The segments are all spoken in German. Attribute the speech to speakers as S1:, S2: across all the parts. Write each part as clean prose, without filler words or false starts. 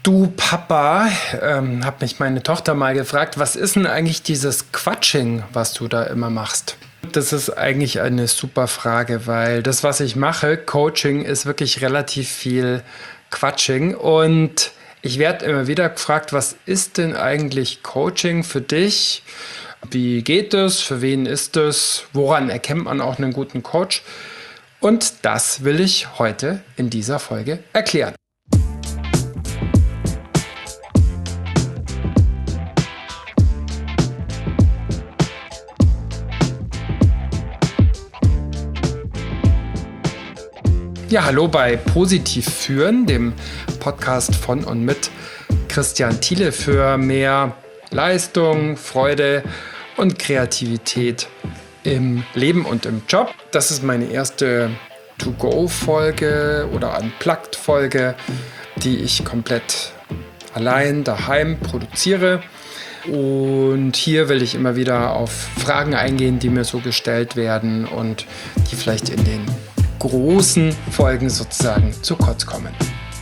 S1: Du Papa, hat mich meine Tochter mal gefragt, was ist denn eigentlich dieses Quatsching, was du da immer machst? Das ist eigentlich eine super Frage, weil das, was ich mache, Coaching, ist wirklich relativ viel Quatsching. Und ich werde immer wieder gefragt, was ist denn eigentlich Coaching für dich? Wie geht es? Für wen ist es? Woran erkennt man auch einen guten Coach? Und das will ich heute in dieser Folge erklären. Ja, hallo bei Positiv führen, dem Podcast von und mit Christian Thiele für mehr Leistung, Freude und Kreativität im Leben und im Job. Das ist meine erste To-Go-Folge oder Unplugged-Folge, die ich komplett allein daheim produziere. Und hier will ich immer wieder auf Fragen eingehen, die mir so gestellt werden und die vielleicht in den großen Folgen sozusagen zu kurz kommen.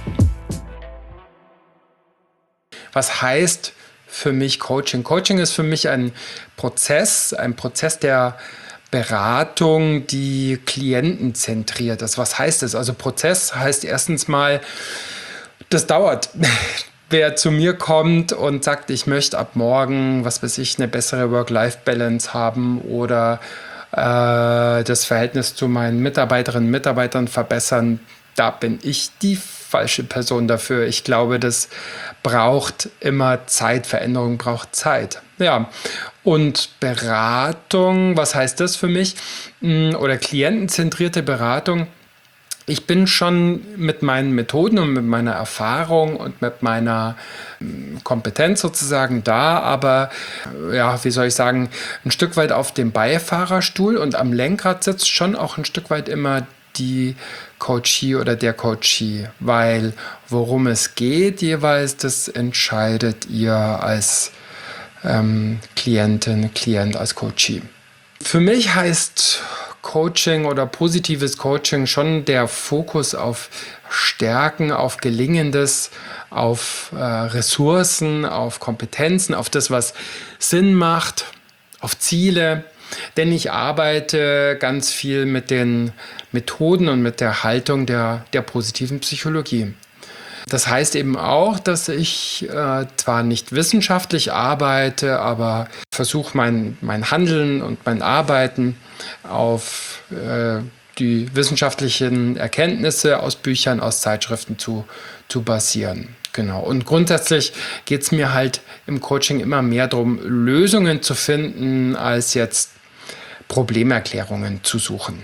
S1: Was heißt für mich Coaching? Coaching ist für mich ein Prozess der Beratung, die klientenzentriert ist. Was heißt das? Also Prozess heißt erstens mal, das dauert. Wer zu mir kommt und sagt, ich möchte ab morgen, was weiß ich, eine bessere Work-Life-Balance haben oder das Verhältnis zu meinen Mitarbeiterinnen und Mitarbeitern verbessern, da bin ich die falsche Person dafür. Ich glaube, das braucht immer Zeit. Veränderung braucht Zeit. Ja, und Beratung, was heißt das für mich? Oder klientenzentrierte Beratung. Ich bin schon mit meinen Methoden und mit meiner Erfahrung und mit meiner Kompetenz sozusagen da, aber ja, wie soll ich sagen, ein Stück weit auf dem Beifahrerstuhl und am Lenkrad sitzt schon auch ein Stück weit immer die Coachee oder der Coachee, weil worum es geht jeweils, das entscheidet ihr als Klientin, Klient, als Coachee. Für mich heißt Coaching oder positives Coaching schon der Fokus auf Stärken, auf Gelingendes, auf Ressourcen, auf Kompetenzen, auf das, was Sinn macht, auf Ziele. Denn ich arbeite ganz viel mit den Methoden und mit der Haltung der positiven Psychologie. Das heißt eben auch, dass ich zwar nicht wissenschaftlich arbeite, aber versuche mein Handeln und mein Arbeiten auf die wissenschaftlichen Erkenntnisse aus Büchern, aus Zeitschriften zu basieren. Genau. Und grundsätzlich geht es mir halt im Coaching immer mehr darum, Lösungen zu finden, als jetzt Problemerklärungen zu suchen.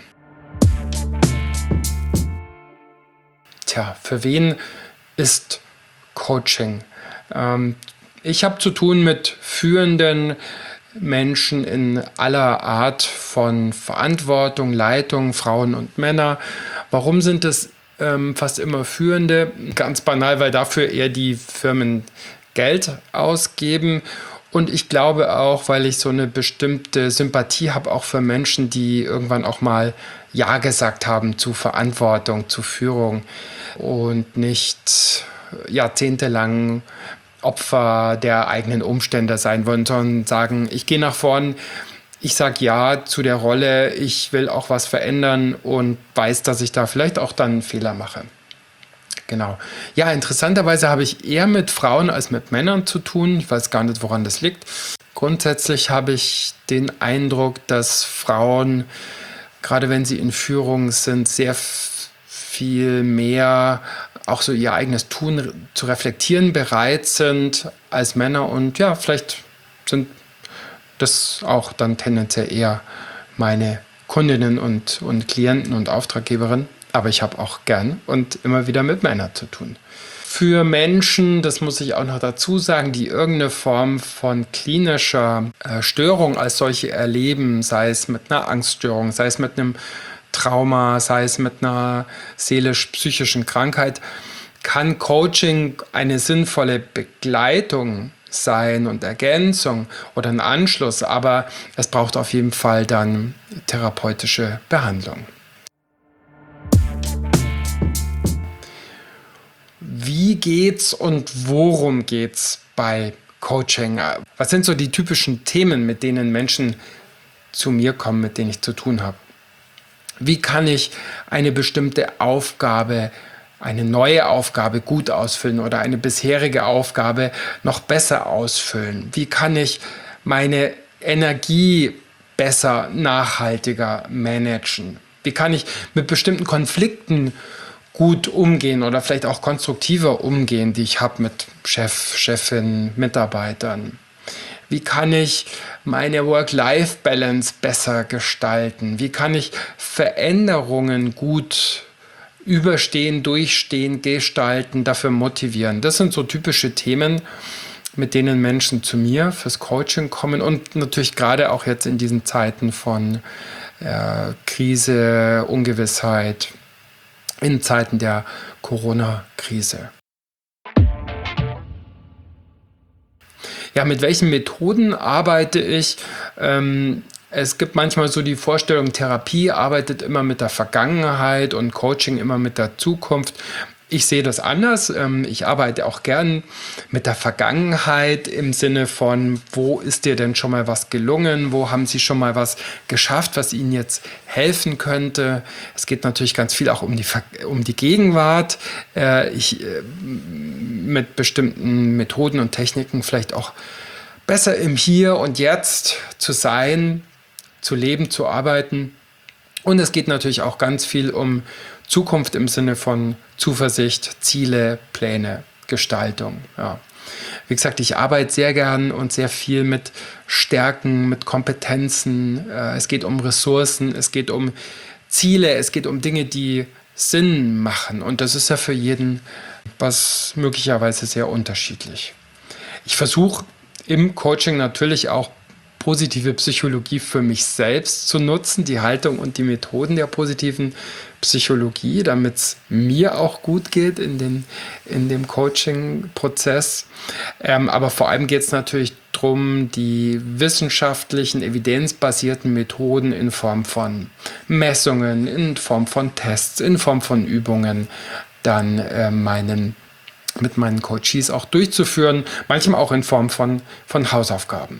S1: Tja, für wen ist Coaching? Ich habe zu tun mit führenden Menschen in aller Art von Verantwortung, Leitung, Frauen und Männer. Warum sind es fast immer Führende? Ganz banal, weil dafür eher die Firmen Geld ausgeben. Und ich glaube auch, weil ich so eine bestimmte Sympathie habe, auch für Menschen, die irgendwann auch mal Ja gesagt haben zu Verantwortung, zu Führung und nicht jahrzehntelang Opfer der eigenen Umstände sein wollen, sondern sagen, ich gehe nach vorn, ich sage Ja zu der Rolle, ich will auch was verändern und weiß, dass ich da vielleicht auch dann einen Fehler mache. Genau. Ja, interessanterweise habe ich eher mit Frauen als mit Männern zu tun. Ich weiß gar nicht, woran das liegt. Grundsätzlich habe ich den Eindruck, dass Frauen, gerade wenn sie in Führung sind, sehr viel mehr auch so ihr eigenes Tun zu reflektieren bereit sind als Männer. Und ja, vielleicht sind das auch dann tendenziell eher meine Kundinnen und Klienten und Auftraggeberinnen. Aber ich habe auch gern und immer wieder mit Männern zu tun. Für Menschen, das muss ich auch noch dazu sagen, die irgendeine Form von klinischer Störung als solche erleben, sei es mit einer Angststörung, sei es mit einem Trauma, sei es mit einer seelisch-psychischen Krankheit, kann Coaching eine sinnvolle Begleitung sein und Ergänzung oder ein Anschluss, aber es braucht auf jeden Fall dann therapeutische Behandlung. wie geht's und worum geht's bei Coaching? Was sind so die typischen Themen, mit denen Menschen zu mir kommen, mit denen ich zu tun habe? Wie kann ich eine bestimmte Aufgabe, eine neue Aufgabe gut ausfüllen oder eine bisherige Aufgabe noch besser ausfüllen? Wie kann ich meine Energie besser, nachhaltiger managen? Wie kann ich mit bestimmten Konflikten gut umgehen oder vielleicht auch konstruktiver umgehen, die ich habe mit Chef, Chefin, Mitarbeitern? Wie kann ich meine Work-Life-Balance besser gestalten? Wie kann ich Veränderungen gut überstehen, durchstehen, gestalten, dafür motivieren? Das sind so typische Themen, mit denen Menschen zu mir fürs Coaching kommen und natürlich gerade auch jetzt in diesen Zeiten von Krise, Ungewissheit, in Zeiten der Corona-Krise. Ja, mit welchen Methoden arbeite ich? Es gibt manchmal so die Vorstellung, Therapie arbeitet immer mit der Vergangenheit und Coaching immer mit der Zukunft. Ich sehe das anders. Ich arbeite auch gern mit der Vergangenheit im Sinne von, wo ist dir denn schon mal was gelungen? Wo haben Sie schon mal was geschafft, was Ihnen jetzt helfen könnte? Es geht natürlich ganz viel auch um die Gegenwart. Mit bestimmten Methoden und Techniken vielleicht auch besser im Hier und Jetzt zu sein, zu leben, zu arbeiten. Und es geht natürlich auch ganz viel um Zukunft im Sinne von Zuversicht, Ziele, Pläne, Gestaltung. Ja. Wie gesagt, ich arbeite sehr gern und sehr viel mit Stärken, mit Kompetenzen. Es geht um Ressourcen, es geht um Ziele, es geht um Dinge, die Sinn machen. Und das ist ja für jeden was möglicherweise sehr unterschiedlich. Ich versuche im Coaching natürlich auch positive Psychologie für mich selbst zu nutzen, die Haltung und die Methoden der positiven Psychologie, damit es mir auch gut geht in dem Coaching-Prozess. Aber vor allem geht es natürlich darum, die wissenschaftlichen, evidenzbasierten Methoden in Form von Messungen, in Form von Tests, in Form von Übungen dann mit meinen Coaches auch durchzuführen, manchmal auch in Form von Hausaufgaben.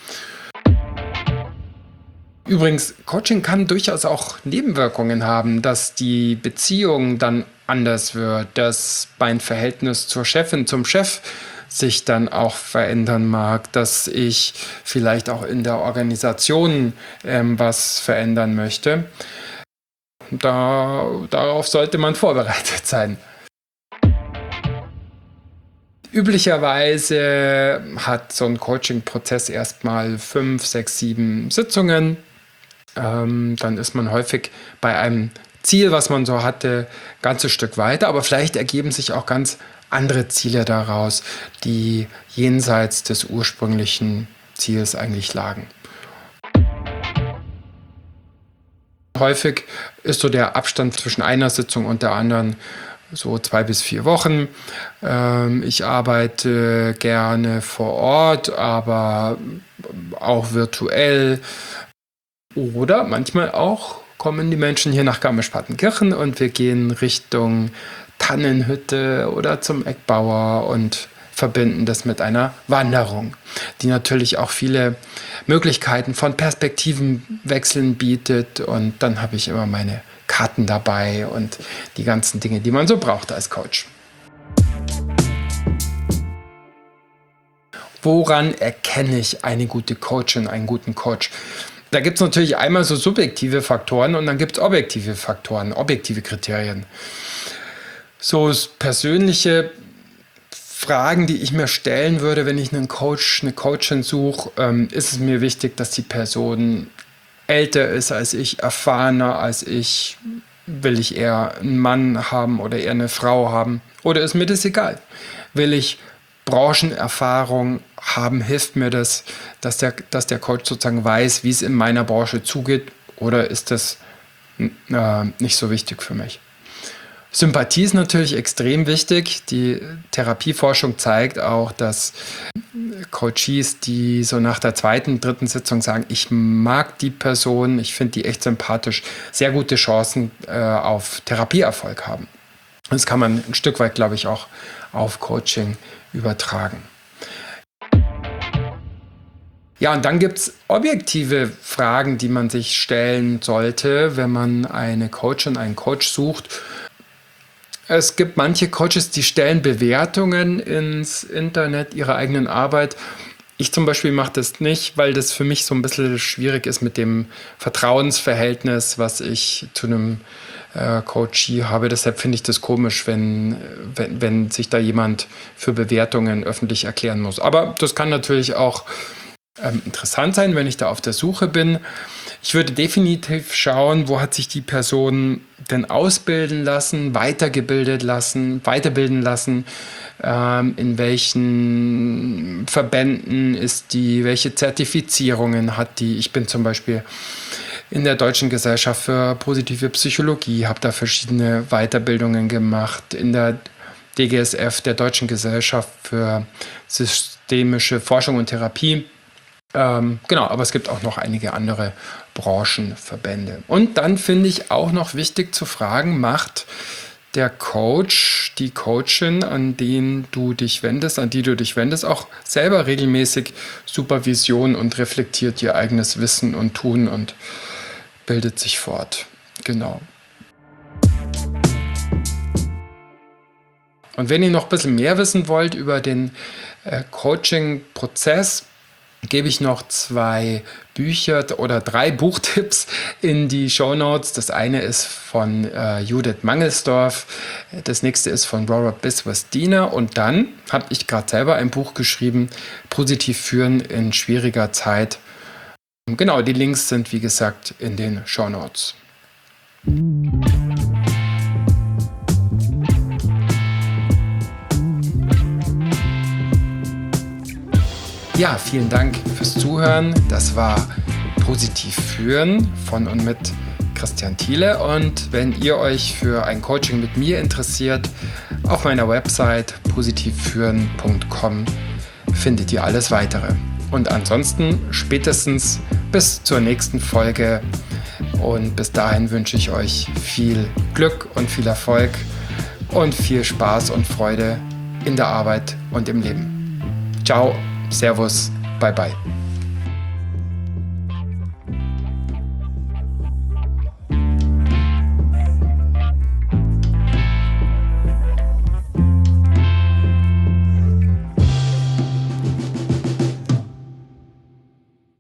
S1: Übrigens, Coaching kann durchaus auch Nebenwirkungen haben, dass die Beziehung dann anders wird, dass mein Verhältnis zur Chefin, zum Chef sich dann auch verändern mag, dass ich vielleicht auch in der Organisation was verändern möchte. Darauf sollte man vorbereitet sein. Üblicherweise hat so ein Coaching-Prozess erstmal 5, 6, 7 Sitzungen. Dann ist man häufig bei einem Ziel, was man so hatte, ein ganzes Stück weiter. Aber vielleicht ergeben sich auch ganz andere Ziele daraus, die jenseits des ursprünglichen Ziels eigentlich lagen. Häufig ist so der Abstand zwischen einer Sitzung und der anderen so 2 bis 4 Wochen. Ich arbeite gerne vor Ort, aber auch virtuell. Oder manchmal auch kommen die Menschen hier nach Garmisch-Partenkirchen und wir gehen Richtung Tannenhütte oder zum Eckbauer und verbinden das mit einer Wanderung, die natürlich auch viele Möglichkeiten von Perspektivenwechseln bietet. Und dann habe ich immer meine Karten dabei und die ganzen Dinge, die man so braucht als Coach. Woran erkenne ich eine gute Coachin, einen guten Coach? Da gibt es natürlich einmal so subjektive Faktoren und dann gibt es objektive Faktoren, objektive Kriterien. So persönliche Fragen, die ich mir stellen würde, wenn ich einen Coach, eine Coachin suche, ist es mir wichtig, dass die Person älter ist als ich, erfahrener als ich. Will ich eher einen Mann haben oder eher eine Frau haben? Oder ist mir das egal? Will ich Branchenerfahrung haben, hilft mir das, dass der Coach sozusagen weiß, wie es in meiner Branche zugeht, oder ist das nicht so wichtig für mich? Sympathie ist natürlich extrem wichtig. Die Therapieforschung zeigt auch, dass Coaches, die so nach der 2., 3. Sitzung sagen, ich mag die Person, ich finde die echt sympathisch, sehr gute Chancen auf Therapieerfolg haben. Das kann man ein Stück weit, glaube ich, auch auf Coaching übertragen. Ja, und dann gibt es objektive Fragen, die man sich stellen sollte, wenn man eine Coachin, einen Coach sucht. Es gibt manche Coaches, die stellen Bewertungen ins Internet ihrer eigenen Arbeit. Ich zum Beispiel mache das nicht, weil das für mich so ein bisschen schwierig ist mit dem Vertrauensverhältnis, was ich zu einem Coachee habe. Deshalb finde ich das komisch, wenn sich da jemand für Bewertungen öffentlich erklären muss. Aber das kann natürlich auch interessant sein, wenn ich da auf der Suche bin. Ich würde definitiv schauen, wo hat sich die Person denn ausbilden lassen, weiterbilden lassen, in welchen Verbänden ist die, welche Zertifizierungen hat die. Ich bin zum Beispiel in der Deutschen Gesellschaft für positive Psychologie, habe da verschiedene Weiterbildungen gemacht, in der DGSF, der Deutschen Gesellschaft für systemische Forschung und Therapie. Genau, aber es gibt auch noch einige andere Branchenverbände. Und dann finde ich auch noch wichtig zu fragen, macht der Coach, die Coachin, an die du dich wendest, auch selber regelmäßig Supervision und reflektiert ihr eigenes Wissen und Tun und bildet sich fort. Genau. Und wenn ihr noch ein bisschen mehr wissen wollt über den Coaching-Prozess, gebe ich noch 2 Bücher oder 3 Buchtipps in die Shownotes. Das eine ist von Judith Mangelsdorf, das nächste ist von Robert Biswas-Diener und dann habe ich gerade selber ein Buch geschrieben, Positiv führen in schwieriger Zeit. Genau, die Links sind wie gesagt in den Shownotes. Ja, vielen Dank fürs Zuhören. Das war Positiv führen von und mit Christian Thiele. Und wenn ihr euch für ein Coaching mit mir interessiert, auf meiner Website positivführen.com findet ihr alles weitere. Und ansonsten spätestens bis zur nächsten Folge. Und bis dahin wünsche ich euch viel Glück und viel Erfolg und viel Spaß und Freude in der Arbeit und im Leben. Ciao. Servus, bye bye.